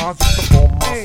azıcık da olmaz.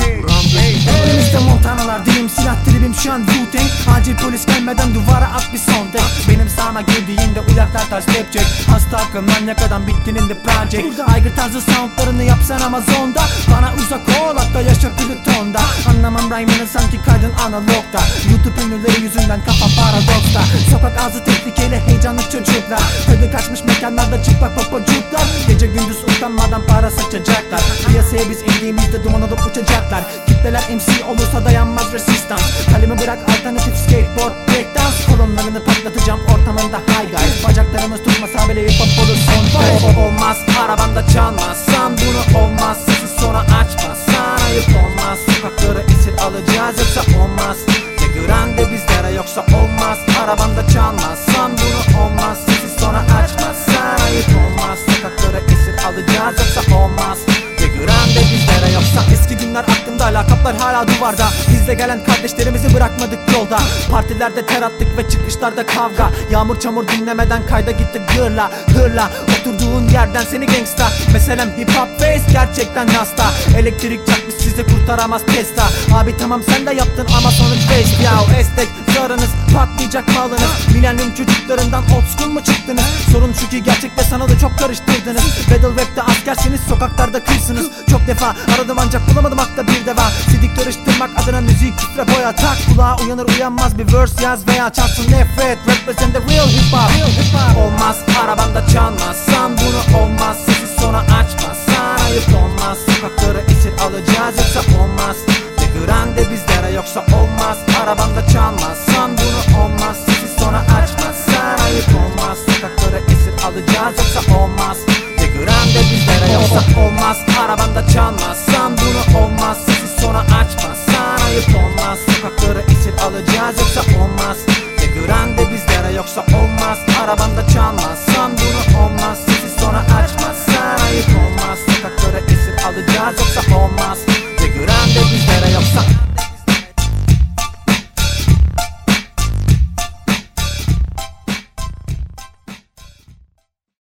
Elimizde Montanalar, dilim silah tribim şu an Wu-Tang. Acil polis gelmeden duvara at bir son tek. Benim sağıma girdiğinde uyaklar taş rapçek. Hasta akım manyak adam bittinin de project. Aygır tarzı soundlarını yapsan Amazon'da. Bana uzak ol hatta yaşa Plüton'da. Anlamam rhyme'ını sanki kaydın analogda. YouTube ünlüleri yüzünden kafa paradoksta. Sokak ağzı tehlikeli heyecanlı çocuklar. Tadı kaçmış mekanlarda çıplak popocuklar. Gece gündüz utanmadan para saçacaklar. Piyasaya biz indiğimizde duman olup uçacaklar. Kitleler MC olursa dayanmaz resistans. Kalemi bırak alternatif skateboard breakdance. Kolonlarını patlatacağım ortamında high guys. Bacaklarımız tutmasa bile hip hop olur son. Olmaz arabanda çalmazsan bunu olmaz. Sesi sonra açmazsan ayıp olmaz. Sokakları esir alacağız yoksa olmaz. Figüren de bizlere yoksa olmaz. Arabanda çalmazsan bunu olmaz. Sesi sonra açmazsan ayıp olmaz. Sokakları esir alacağız yoksa olmaz. Figüren de bizlere yoksa. Eski günler aklımda, lakaplar hala duvarda. Bizle gelen kardeşlerimizi bırakmadık yolda. Partilerde ter attık ve çıkışlarda kavga. Yağmur çamur dinlemeden kayda gittik hırla hırla. Oturduğun yerden seni gangsta. Meselem hip hop face gerçekten rasta. Elektrik çakmış sizi kurtaramaz testa. Abi tamam sen de yaptın ama sonuç waste. Ya estek zarınız patlayacak malınız. Milenyum çocuklarından old school mu çıktınız? Sorun şu ki gerçekle sanalı çok karıştırdınız. Battle rap'te askersiniz, sokaklarda kırsınız. Çok defa aradım ancak bulamadım akla bir deva. Sidik karıştırmak adına müzik küfre boya tak. Kulağa uyanır uyanmaz bir verse yaz veya çalsın nefret. Represent the real hip hop. Olmaz arabanda çalmazsan bunu olmaz. Sesi sonra açmazsan ayıp olmaz. Sokakları esir alacağız yoksa olmaz. Figüren de bizlere yoksa olmaz. Arabanda çalmazsan bunu olmaz. Sesi sonra açmazsan ayıp olmaz. Sokakları esir alacağız yoksa olmaz. Figüren de bizlere yoksa olmaz. Arabanda çalmazsan bunu olmaz. Sesi sonra açmazsan ayıp olmaz. Sokakları esir alacağız yoksa olmaz. Figüren de bizlere yoksa olmaz. Arabanda çalmazsan bunu olmaz. Sesi sonra açmazsan ayıp olmaz. Sokakları esir alacağız yoksa olmaz. Figüren de bizlere yoksa